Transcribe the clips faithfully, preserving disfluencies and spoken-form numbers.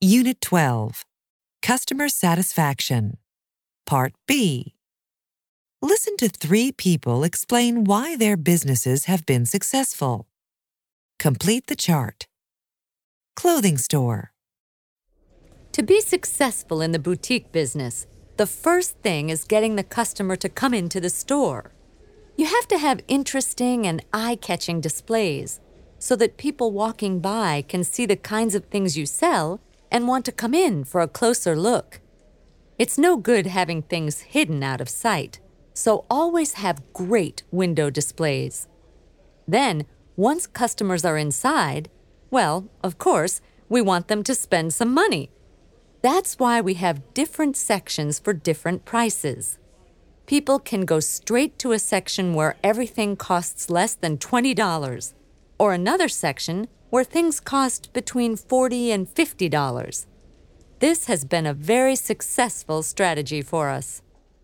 Unit twelve, Customer Satisfaction. Part B. Listen to three people explain why their businesses have been successful. Complete the chart. Clothing store. To be successful in the boutique business, the first thing is getting the customer to come into the store. You have to have interesting and eye-catching displays so that people walking by can see the kinds of things you sell and want to come in for a closer look. It's no good having things hidden out of sight, so always have great window displays. Then, once customers are inside, well, of course, we want them to spend some money. That's why we have different sections for different prices. People can go straight to a section where everything costs less than twenty dollars, or another section where things cost between forty dollars and fifty dollars. This has been a very successful strategy for us.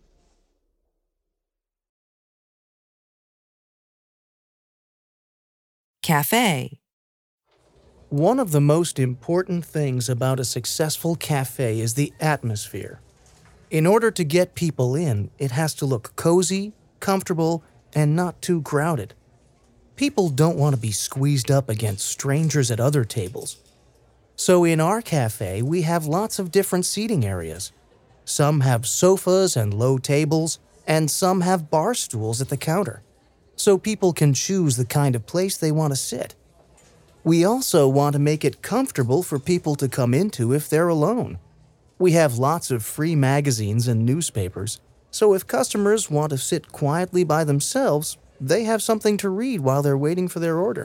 Cafe. One of the most important things about a successful cafe is the atmosphere. In order to get people in, it has to look cozy, comfortable, and not too crowded. People don't want to be squeezed up against strangers at other tables. So in our cafe, we have lots of different seating areas. Some have sofas and low tables, and some have bar stools at the counter, so people can choose the kind of place they want to sit. We also want to make it comfortable for people to come into if they're alone. We have lots of free magazines and newspapers, so if customers want to sit quietly by themselves, they have something to read while they're waiting for their order.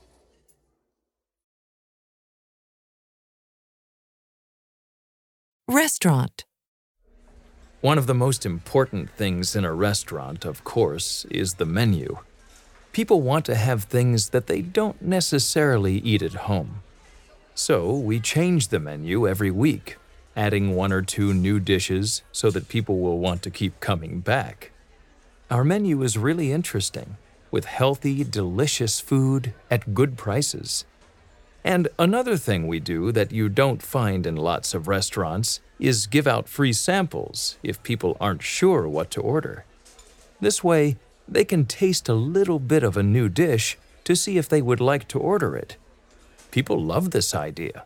Restaurant. One of the most important things in a restaurant, of course, is the menu. People want to have things that they don't necessarily eat at home. So we change the menu every week, adding one or two new dishes so that people will want to keep coming back. Our menu is really interesting, with healthy, delicious food at good prices. And another thing we do that you don't find in lots of restaurants is give out free samples if people aren't sure what to order. This way, they can taste a little bit of a new dish to see if they would like to order it. People love this idea.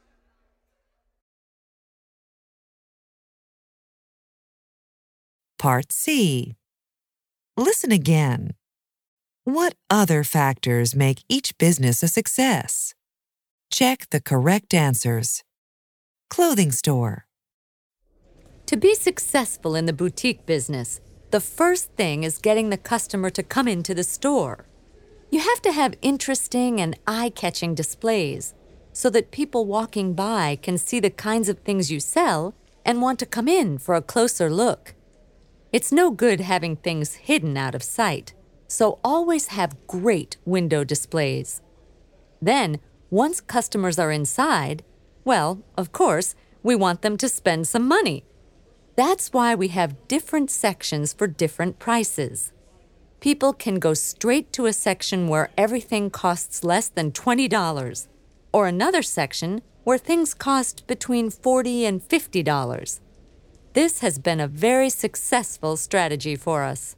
Part C. Listen again. What other factors make each business a success? Check the correct answers. Clothing store. To be successful in the boutique business, the first thing is getting the customer to come into the store. You have to have interesting and eye-catching displays so that people walking by can see the kinds of things you sell and want to come in for a closer look. It's no good having things hidden out of sight, so always have great window displays. Then, once customers are inside, well, of course, we want them to spend some money. That's why we have different sections for different prices. People can go straight to a section where everything costs less than twenty dollars, or another section where things cost between forty dollars and fifty dollars. This has been a very successful strategy for us.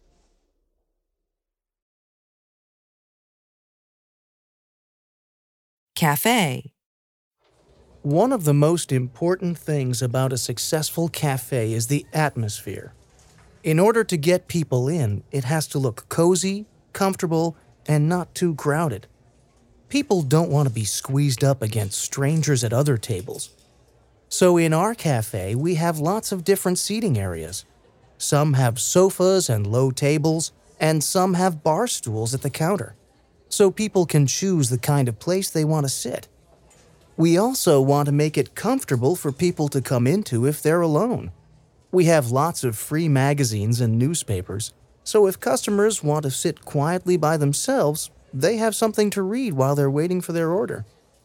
Cafe. One of the most important things about a successful cafe is the atmosphere. In order to get people in, it has to look cozy, comfortable, and not too crowded. People don't want to be squeezed up against strangers at other tables. So in our cafe, we have lots of different seating areas. Some have sofas and low tables, and some have bar stools at the counter, so people can choose the kind of place they want to sit. We also want to make it comfortable for people to come into if they're alone. We have lots of free magazines and newspapers, so if customers want to sit quietly by themselves, they have something to read while they're waiting for their order.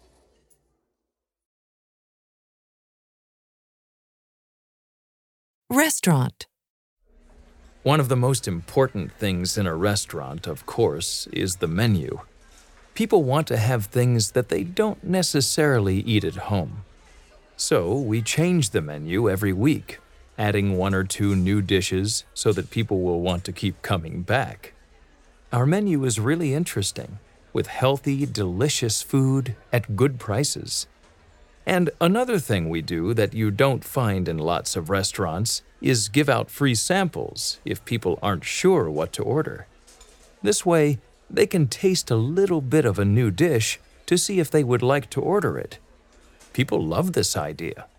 Restaurant. One of the most important things in a restaurant, of course, is the menu. People want to have things that they don't necessarily eat at home. So we change the menu every week, adding one or two new dishes so that people will want to keep coming back. Our menu is really interesting, with healthy, delicious food at good prices. And another thing we do that you don't find in lots of restaurants is give out free samples if people aren't sure what to order. This way, they can taste a little bit of a new dish to see if they would like to order it. People love this idea.